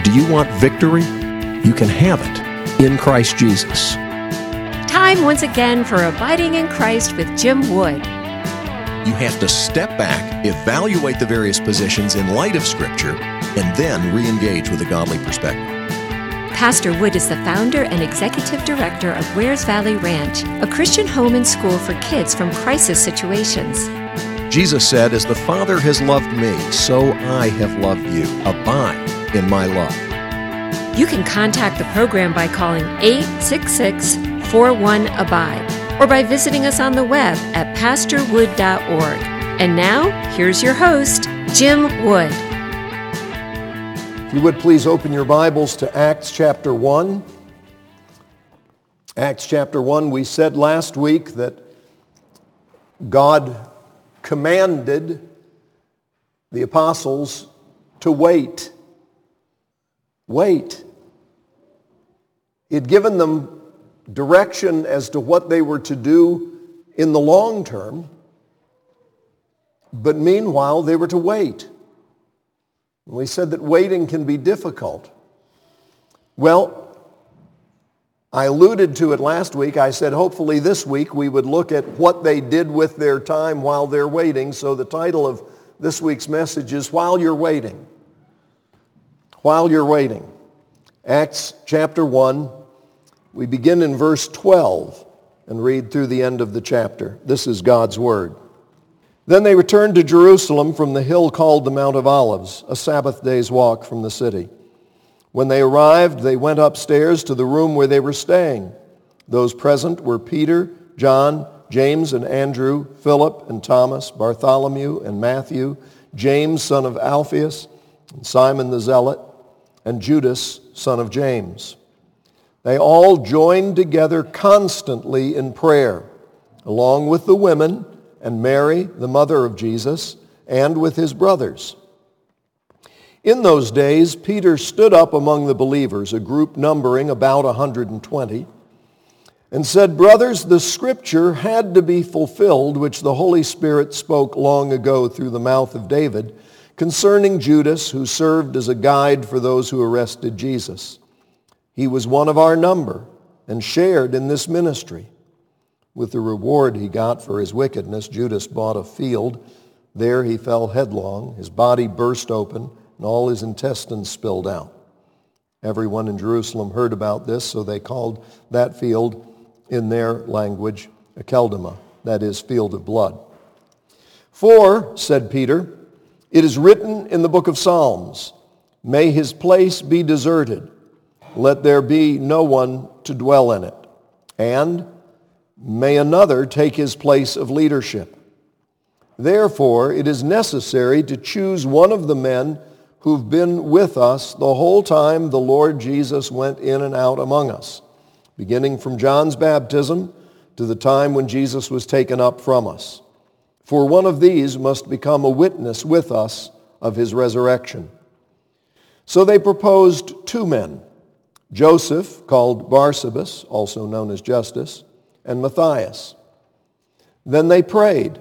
Do you want victory? You can have it in Christ Jesus. Time once again for Abiding in Christ with Jim Wood. You have to step back, evaluate the various positions in light of Scripture, and then re-engage with a godly perspective. Pastor Wood is the founder and executive director of Wares Valley Ranch, a Christian home and school for kids from crisis situations. Jesus said, "As the Father has loved me, so I have loved you. Abide in my love." You can contact the program by calling 866-41-ABIDE or by visiting us on the web at pastorwood.org. And now, here's your host, Jim Wood. If you would please open your Bibles to Acts chapter 1. Acts chapter 1, we said last week that God commanded the apostles to wait. Wait. He had given them direction as to what they were to do in the long term, but meanwhile they were to wait. We said that waiting can be difficult. Well, I alluded to it last week. I said hopefully this week we would look at what they did with their time while they're waiting. So the title of this week's message is While You're Waiting. While You're Waiting. Acts chapter 1, we begin in verse 12 and read through the end of the chapter. This is God's word. Then they returned to Jerusalem from the hill called the Mount of Olives, a Sabbath day's walk from the city. When they arrived, they went upstairs to the room where they were staying. Those present were Peter, John, James and Andrew, Philip and Thomas, Bartholomew and Matthew, James, son of Alphaeus, and Simon the Zealot, and Judas, son of James. They all joined together constantly in prayer, along with the women and Mary, the mother of Jesus, and with his brothers. In those days, Peter stood up among the believers, a group numbering about 120, and said, "Brothers, the scripture had to be fulfilled, which the Holy Spirit spoke long ago through the mouth of David, concerning Judas, who served as a guide for those who arrested Jesus. He was one of our number and shared in this ministry. With the reward he got for his wickedness, Judas bought a field. There he fell headlong. His body burst open, and all his intestines spilled out. Everyone in Jerusalem heard about this, so they called that field in their language Akeldama, that is, field of blood. For, said Peter, it is written in the book of Psalms, may his place be deserted. Let there be no one to dwell in it. And may another take his place of leadership. Therefore, it is necessary to choose one of the men who've been with us the whole time the Lord Jesus went in and out among us, beginning from John's baptism to the time when Jesus was taken up from us. For one of these must become a witness with us of his resurrection." So they proposed two men, Joseph, called Barsabas, also known as Justus, and Matthias. Then they prayed,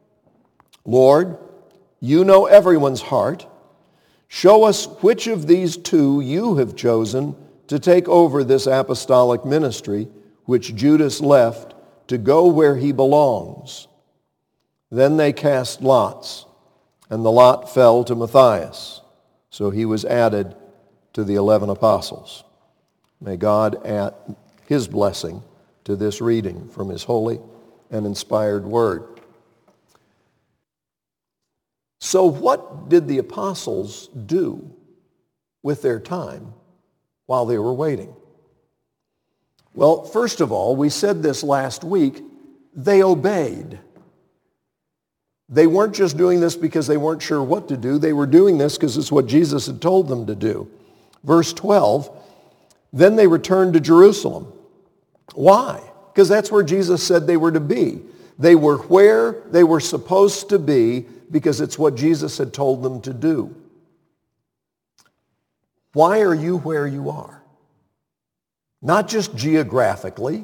"Lord, you know everyone's heart. Show us which of these two you have chosen to take over this apostolic ministry, which Judas left to go where he belongs." Then they cast lots, and the lot fell to Matthias. So he was added to the 11 apostles. May God add his blessing to this reading from his holy and inspired word. So what did the apostles do with their time while they were waiting? Well, first of all, we said this last week, they obeyed. They weren't just doing this because they weren't sure what to do. They were doing this because it's what Jesus had told them to do. Verse 12, then they returned to Jerusalem. Why? Because that's where Jesus said they were to be. They were where they were supposed to be because it's what Jesus had told them to do. Why are you where you are? Not just geographically,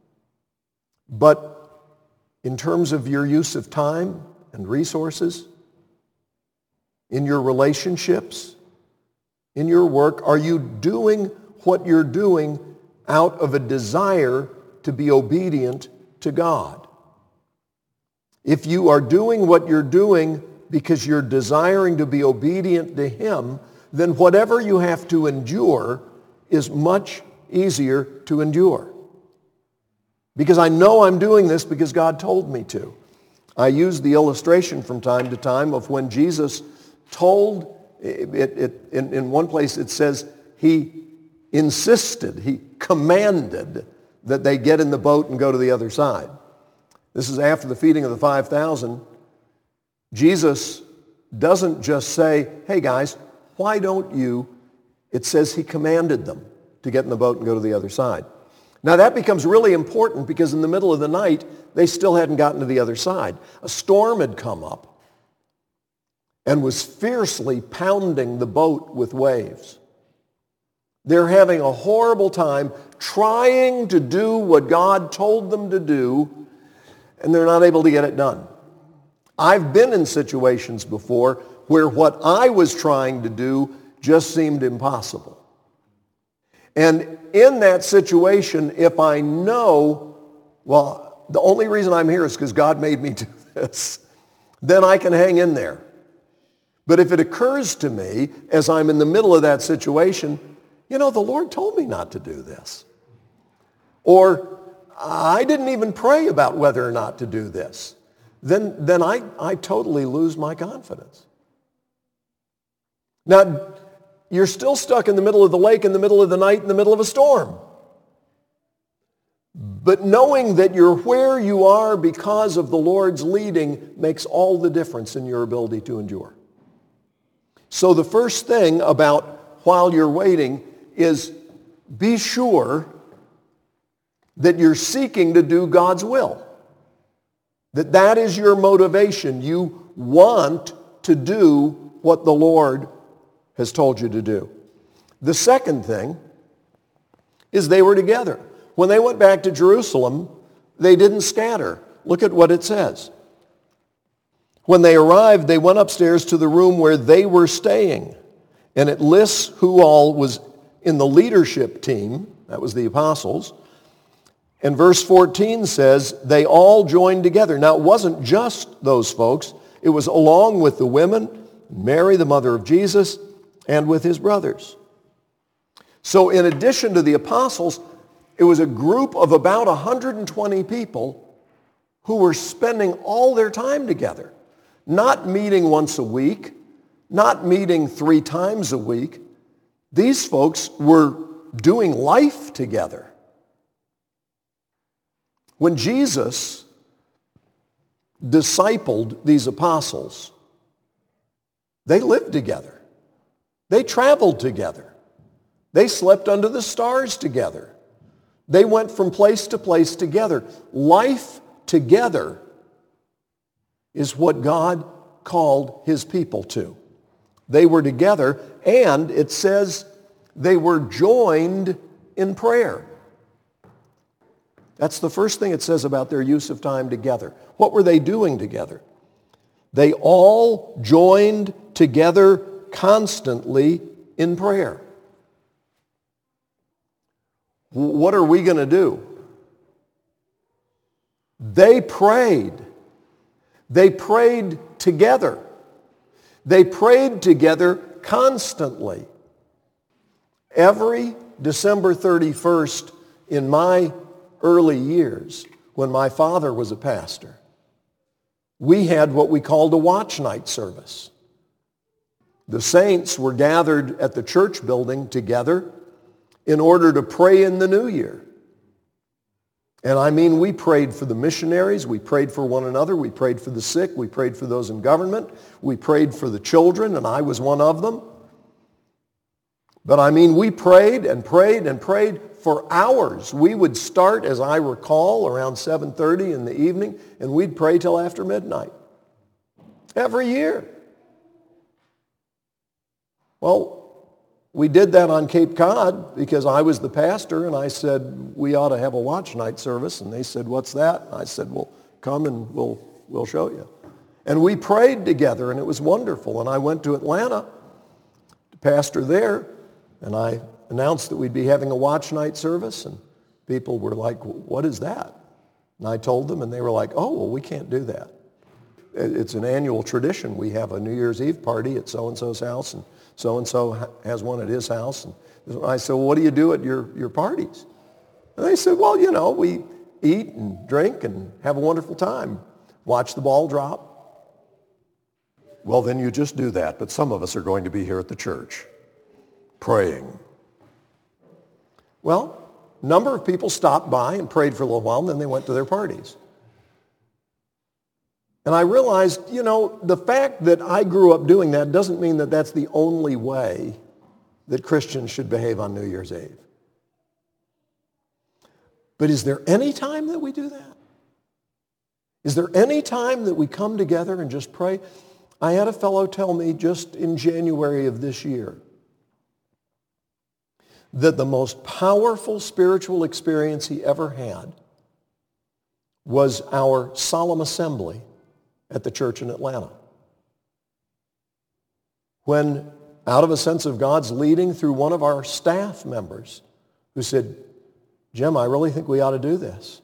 but in terms of your use of time and resources, in your relationships, in your work? Are you doing what you're doing out of a desire to be obedient to God? If you are doing what you're doing because you're desiring to be obedient to Him, then whatever you have to endure is much easier to endure. Because I know I'm doing this because God told me to. I use the illustration from time to time of when Jesus told, in one place it says He insisted, He commanded that they get in the boat and go to the other side. This is after the feeding of the 5,000. Jesus doesn't just say, hey guys, why don't you? It says He commanded them to get in the boat and go to the other side. Now that becomes really important because in the middle of the night, they still hadn't gotten to the other side. A storm had come up and was fiercely pounding the boat with waves. They're having a horrible time trying to do what God told them to do, and they're not able to get it done. I've been in situations before where what I was trying to do just seemed impossible. And in that situation, if I know, well, the only reason I'm here is because God made me do this, then I can hang in there. But if it occurs to me as I'm in the middle of that situation, the Lord told me not to do this. Or I didn't even pray about whether or not to do this. Then I totally lose my confidence. Now, you're still stuck in the middle of the lake, in the middle of the night, in the middle of a storm. But knowing that you're where you are because of the Lord's leading makes all the difference in your ability to endure. So the first thing about while you're waiting is be sure that you're seeking to do God's will. That is your motivation. You want to do what the Lord has told you to do. The second thing is they were together. When they went back to Jerusalem, they didn't scatter. Look at what it says. When they arrived, they went upstairs to the room where they were staying. And it lists who all was in the leadership team. That was the apostles. And verse 14 says, they all joined together. Now, it wasn't just those folks. It was along with the women, Mary, the mother of Jesus, and with his brothers. So in addition to the apostles, it was a group of about 120 people who were spending all their time together, not meeting once a week, not meeting 3 times a week. These folks were doing life together. When Jesus discipled these apostles, they lived together. They traveled together. They slept under the stars together. They went from place to place together. Life together is what God called His people to. They were together, and it says they were joined in prayer. That's the first thing it says about their use of time together. What were they doing together? They all joined together constantly in prayer. What are we going to do? They prayed. They prayed together. They prayed together constantly. Every December 31st in my early years, when my father was a pastor, we had what we called a watch night service. The saints were gathered at the church building together in order to pray in the new year. And I mean, we prayed for the missionaries, we prayed for one another, we prayed for the sick, we prayed for those in government, we prayed for the children, and I was one of them. But I mean, we prayed and prayed and prayed for hours. We would start, as I recall, around 7:30 in the evening, and we'd pray till after midnight. Every year. Well, we did that on Cape Cod because I was the pastor, and I said, we ought to have a watch night service. And they said, what's that? And I said, well, come and we'll show you. And we prayed together, and it was wonderful. And I went to Atlanta to pastor there, and I announced that we'd be having a watch night service, and people were like, what is that? And I told them, and they were like, oh, well, we can't do that. It's an annual tradition. We have a New Year's Eve party at so-and-so's house, and so-and-so has one at his house. And I said, well, what do you do at your parties? And they said, well, we eat and drink and have a wonderful time. Watch the ball drop. Well, then you just do that. But some of us are going to be here at the church praying. Well, a number of people stopped by and prayed for a little while, and then they went to their parties. And I realized, the fact that I grew up doing that doesn't mean that that's the only way that Christians should behave on New Year's Eve. But is there any time that we do that? Is there any time that we come together and just pray? I had a fellow tell me just in January of this year that the most powerful spiritual experience he ever had was our solemn assembly at the church in Atlanta. When, out of a sense of God's leading through one of our staff members who said, Jim, I really think we ought to do this.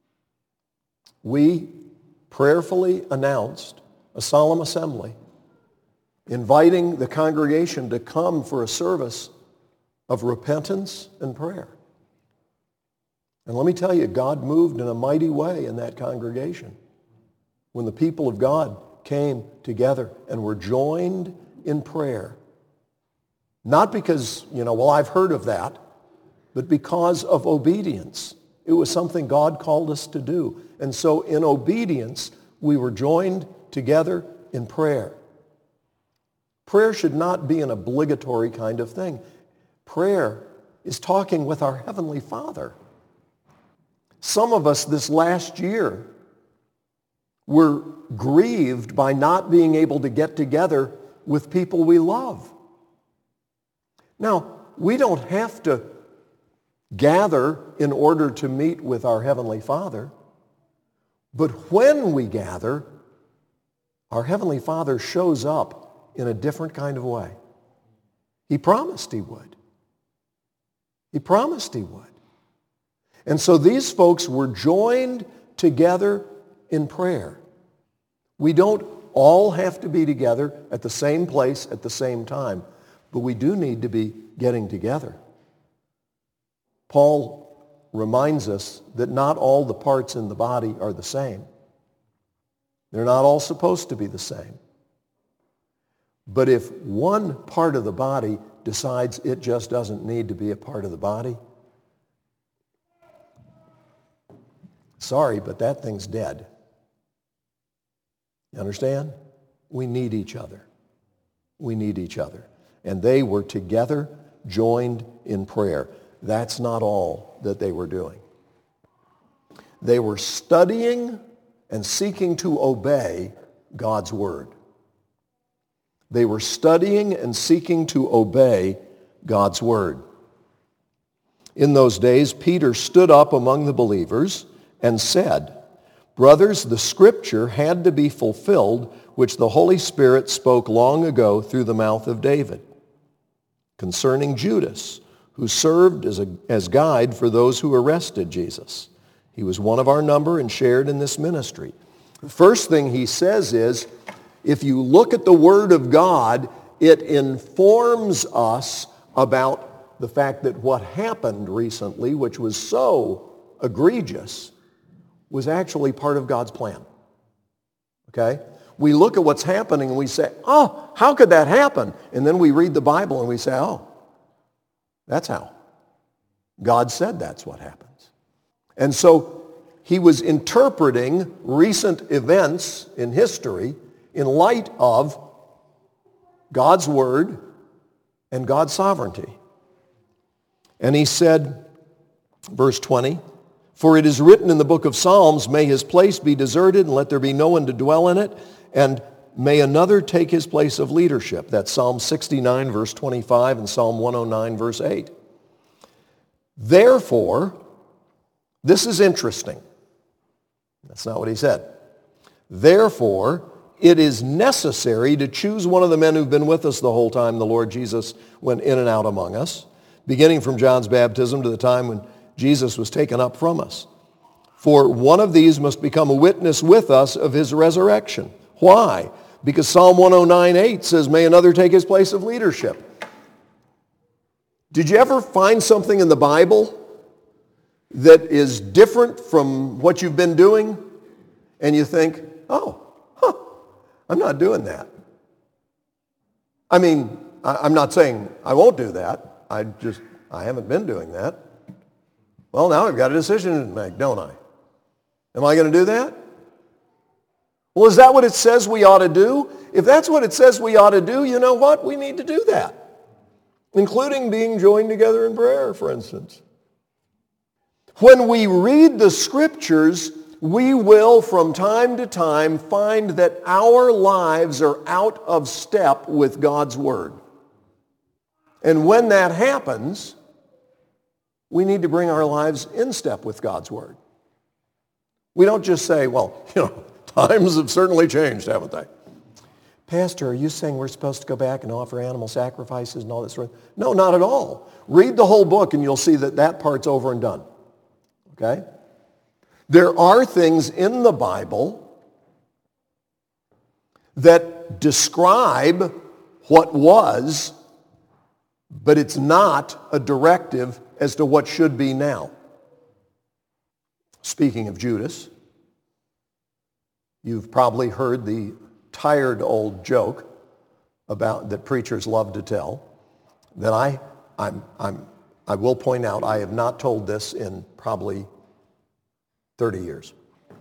We prayerfully announced a solemn assembly, inviting the congregation to come for a service of repentance and prayer. And let me tell you, God moved in a mighty way in that congregation when the people of God came together and were joined in prayer. Not because, I've heard of that, but because of obedience. It was something God called us to do. And so in obedience, we were joined together in prayer. Prayer should not be an obligatory kind of thing. Prayer is talking with our Heavenly Father. Some of us this last year were grieved by not being able to get together with people we love. Now, we don't have to gather in order to meet with our Heavenly Father, but when we gather, our Heavenly Father shows up in a different kind of way. He promised He would. He promised He would. And so these folks were joined together in prayer. We don't all have to be together at the same place at the same time, but we do need to be getting together. Paul reminds us that not all the parts in the body are the same. They're not all supposed to be the same. But if one part of the body decides it just doesn't need to be a part of the body, sorry, but that thing's dead. You understand? We need each other. We need each other. And they were together, joined in prayer. That's not all that they were doing. They were studying and seeking to obey God's word. They were studying and seeking to obey God's word. In those days, Peter stood up among the believers and said, "Brothers, the scripture had to be fulfilled, which the Holy Spirit spoke long ago through the mouth of David, concerning Judas, who served as guide for those who arrested Jesus. He was one of our number and shared in this ministry." The first thing he says is, if you look at the Word of God, it informs us about the fact that what happened recently, which was so egregious, was actually part of God's plan. Okay? We look at what's happening and we say, oh, how could that happen? And then we read the Bible and we say, oh, that's how. God said that's what happens. And so he was interpreting recent events in history in light of God's word and God's sovereignty. And he said, verse 20, "For it is written in the book of Psalms, may his place be deserted and let there be no one to dwell in it, and may another take his place of leadership." That's Psalm 69, verse 25, and Psalm 109, verse 8. Therefore, this is interesting. That's not what he said. Therefore, it is necessary to choose one of the men who've been with us the whole time the Lord Jesus went in and out among us, beginning from John's baptism to the time when Jesus was taken up from us. For one of these must become a witness with us of his resurrection. Why? Because Psalm 109:8 says, may another take his place of leadership. Did you ever find something in the Bible that is different from what you've been doing? And you think, I'm not doing that. I mean, I'm not saying I won't do that. I haven't been doing that. Well, now I've got a decision to make, don't I? Am I going to do that? Well, is that what it says we ought to do? If that's what it says we ought to do, you know what? We need to do that. Including being joined together in prayer, for instance. When we read the Scriptures, we will from time to time find that our lives are out of step with God's Word. And when that happens, we need to bring our lives in step with God's Word. We don't just say, well, times have certainly changed, haven't they? Pastor, are you saying we're supposed to go back and offer animal sacrifices and all that sort of? No, not at all. Read the whole book and you'll see that part's over and done. Okay? There are things in the Bible that describe what was, but it's not a directive as to what should be now. Speaking of Judas, you've probably heard the tired old joke about that preachers love to tell, that I will point out I have not told this in probably 30 years.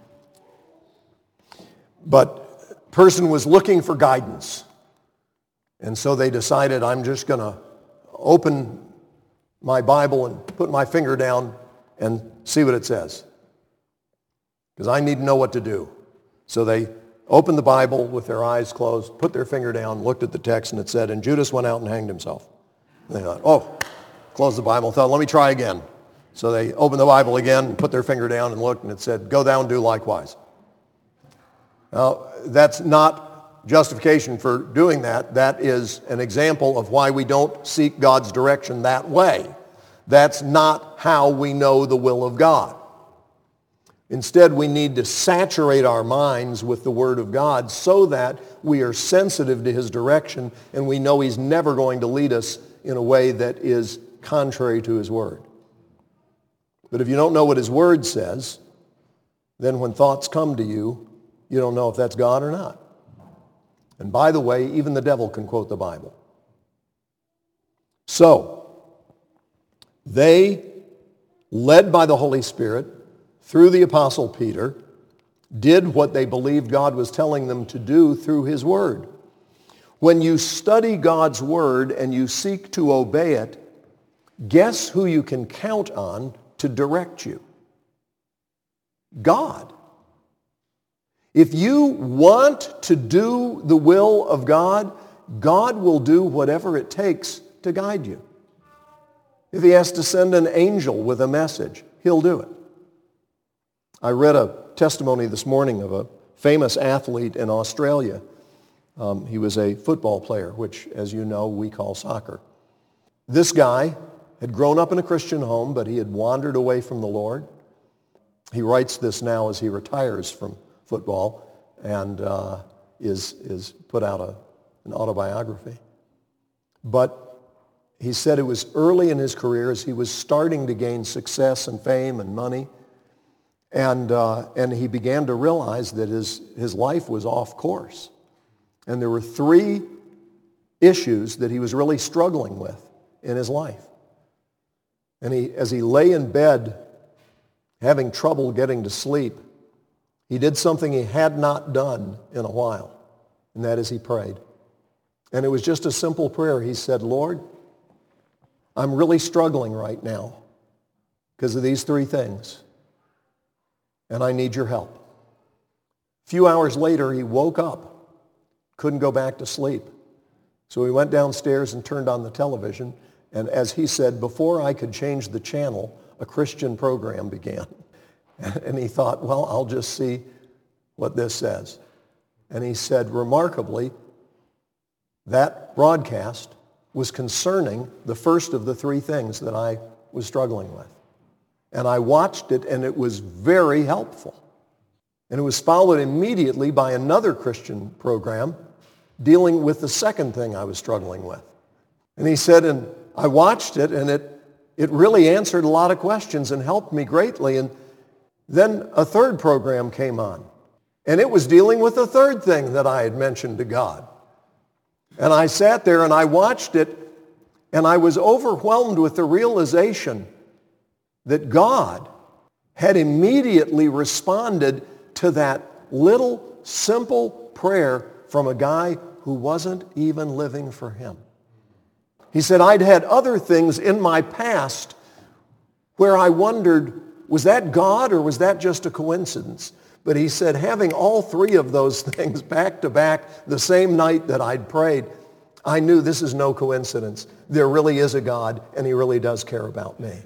But a person was looking for guidance, and so they decided, I'm just going to open my Bible and put my finger down and see what it says, because I need to know what to do. So they opened the Bible with their eyes closed, put their finger down, looked at the text, and it said, and Judas went out and hanged himself. And they thought, closed the Bible, thought, let me try again. So they opened the Bible again and put their finger down and looked, and it said, go down, do likewise. Now, that's not justification for doing that. That is an example of why we don't seek God's direction that way. That's not how we know the will of God. Instead, we need to saturate our minds with the Word of God so that we are sensitive to His direction and we know He's never going to lead us in a way that is contrary to His Word. But if you don't know what His Word says, then when thoughts come to you, you don't know if that's God or not. And by the way, even the devil can quote the Bible. So, they, led by the Holy Spirit, through the Apostle Peter, did what they believed God was telling them to do through His Word. When you study God's Word and you seek to obey it, guess who you can count on to direct you? God. If you want to do the will of God, God will do whatever it takes to guide you. If He has to send an angel with a message, He'll do it. I read a testimony this morning of a famous athlete in Australia. He was a football player, which, as you know, we call soccer. This guy had grown up in a Christian home, but he had wandered away from the Lord. He writes this now as he retires from football and is put out an autobiography. But he said it was early in his career as he was starting to gain success and fame and money. And he began to realize that his life was off course. And there were 3 issues that he was really struggling with in his life. And as he lay in bed having trouble getting to sleep, he did something he had not done in a while, and that is he prayed. And it was just a simple prayer. He said, Lord, I'm really struggling right now because of these 3 things. And I need your help. A few hours later, he woke up, couldn't go back to sleep. So he went downstairs and turned on the television. And as he said, before I could change the channel, a Christian program began. And he thought, well, I'll just see what this says. And he said, remarkably, that broadcast was concerning the first of the three things that I was struggling with. And I watched it, and it was very helpful. And it was followed immediately by another Christian program dealing with the second thing I was struggling with. And he said, and I watched it, and it really answered a lot of questions and helped me greatly. And then a third program came on, and it was dealing with the third thing that I had mentioned to God. And I sat there and I watched it, and I was overwhelmed with the realization that God had immediately responded to that little simple prayer from a guy who wasn't even living for him. He said, I'd had other things in my past where I wondered, was that God or was that just a coincidence? But he said, having all three of those things back to back the same night that I'd prayed, I knew this is no coincidence. There really is a God, and he really does care about me.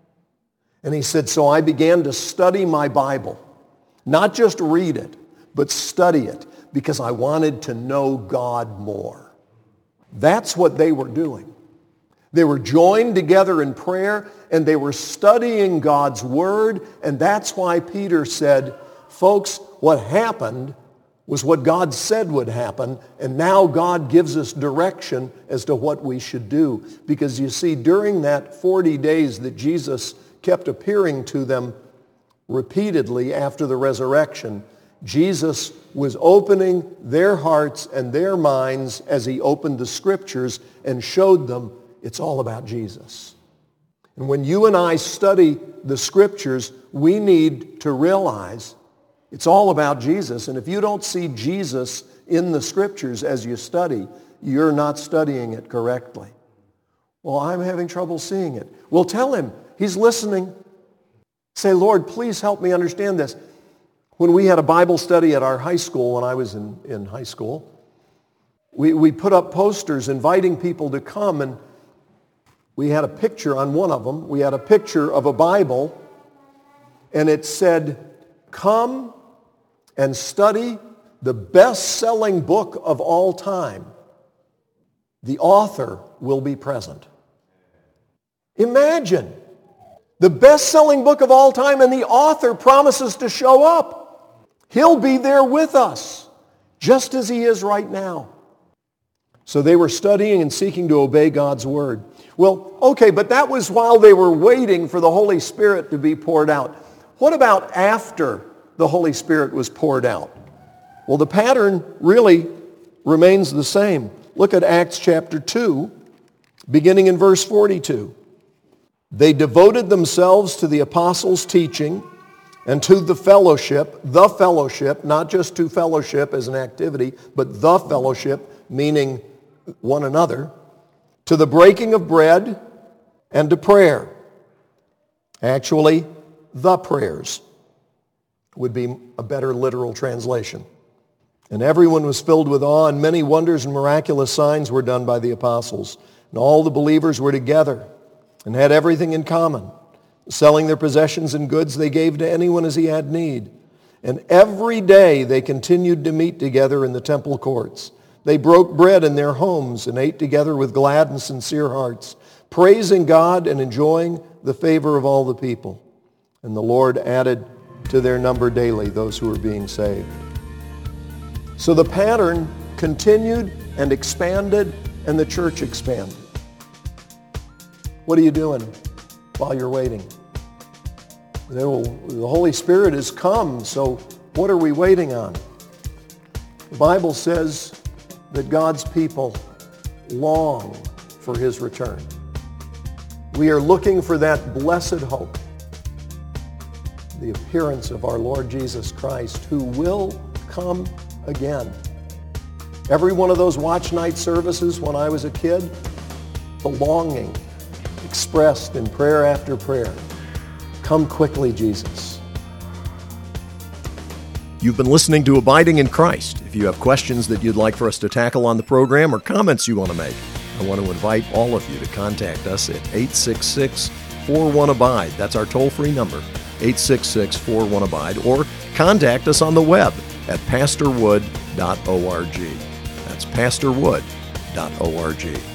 And he said, so I began to study my Bible. Not just read it, but study it, because I wanted to know God more. That's what they were doing. They were joined together in prayer, and they were studying God's word, and that's why Peter said, folks, what happened was what God said would happen, and now God gives us direction as to what we should do. Because you see, during that 40 days that Jesus kept appearing to them repeatedly after the resurrection, Jesus was opening their hearts and their minds as he opened the scriptures and showed them it's all about Jesus. And when you and I study the scriptures, we need to realize it's all about Jesus. And if you don't see Jesus in the scriptures as you study, you're not studying it correctly. Well, I'm having trouble seeing it. Well, tell him. He's listening. Say, Lord, please help me understand this. When we had a Bible study at our high school, when I was in high school, we put up posters inviting people to come, and we had a picture on one of them. We had a picture of a Bible, and it said, come and study the best-selling book of all time. The author will be present. Imagine. The best-selling book of all time, and the author promises to show up. He'll be there with us, just as he is right now. So they were studying and seeking to obey God's word. Well, okay, but that was while they were waiting for the Holy Spirit to be poured out. What about after the Holy Spirit was poured out? Well, the pattern really remains the same. Look at Acts chapter 2, beginning in verse 42. They devoted themselves to the apostles' teaching and to the fellowship, not just to fellowship as an activity, but the fellowship, meaning one another, to the breaking of bread and to prayer. Actually, the prayers would be a better literal translation. And everyone was filled with awe, and many wonders and miraculous signs were done by the apostles. And all the believers were together and had everything in common. Selling their possessions and goods they gave to anyone as he had need. And every day they continued to meet together in the temple courts. They broke bread in their homes and ate together with glad and sincere hearts, praising God and enjoying the favor of all the people. And the Lord added to their number daily those who were being saved. So the pattern continued and expanded, and the church expanded. What are you doing while you're waiting? The Holy Spirit has come, so what are we waiting on? The Bible says that God's people long for his return. We are looking for that blessed hope, the appearance of our Lord Jesus Christ, who will come again. Every one of those watch night services when I was a kid, the longing expressed in prayer after prayer. Come quickly, Jesus. You've been listening to Abiding in Christ. If you have questions that you'd like for us to tackle on the program or comments you want to make, I want to invite all of you to contact us at 866-41-ABIDE. That's our toll-free number, 866-41-ABIDE, or contact us on the web at pastorwood.org. That's pastorwood.org.